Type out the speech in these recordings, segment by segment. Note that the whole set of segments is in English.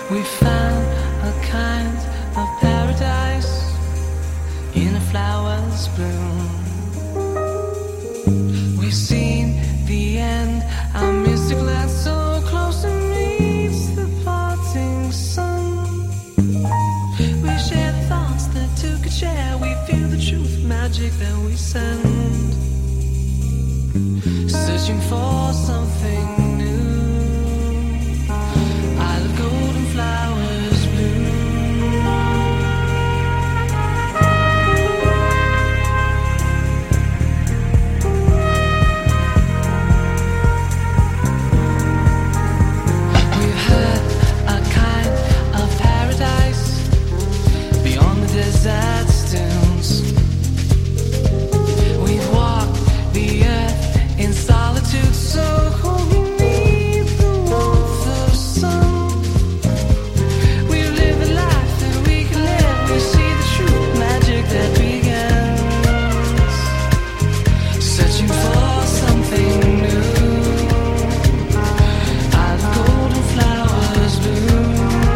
We found a kind of paradise in a flower's bloom. We've seen the end, our mystic land so close it meets the parting sun. We share the thoughts that two could share. We feel the truth, magic that we send. Searching for something new. Isle of golden flowers bloom. We've had a kind of paradise beyond the desert's dunes. We've walked the earth in solitude, so cold beneath the warmth of sun. We live a life that we can live. We see the true magic that begins. Searching for something new. Out of golden flowers bloom.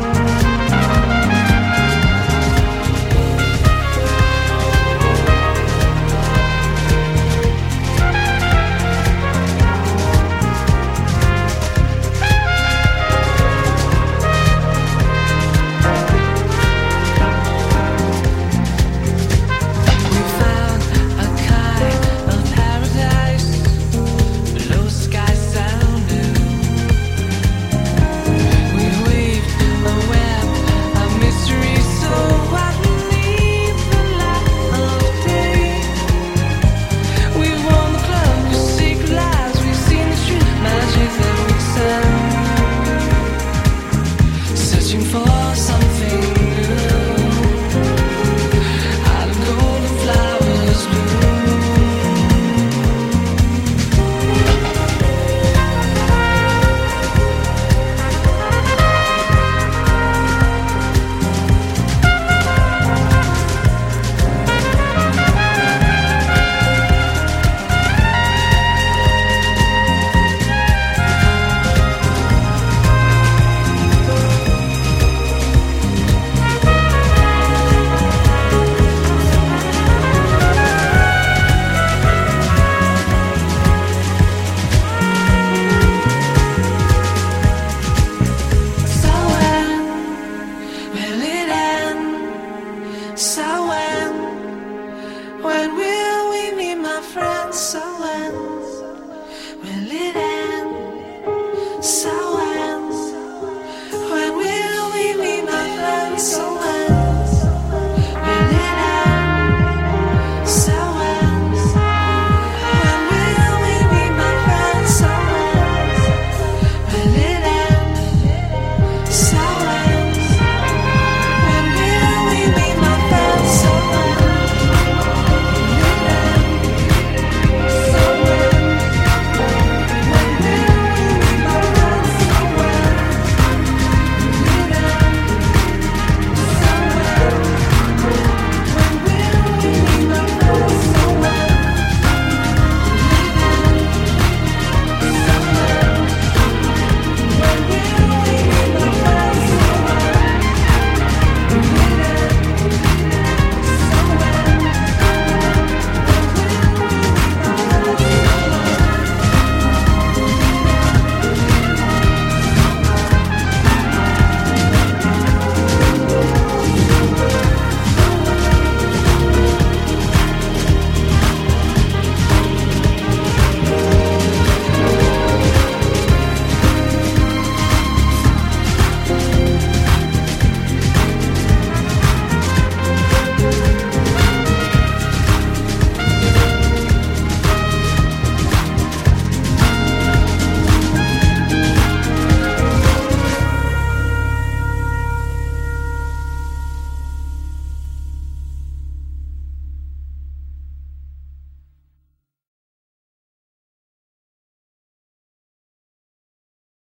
We found a kind of paradise below skies sound new. We weaved a web of mystery so wide beneath the light of day. We won the club with secret lives. We've seen the truth, magic that we send. Searching for something new. Out of golden flowers bloom. So when will it end? So when will we meet, my friends? So when will it end?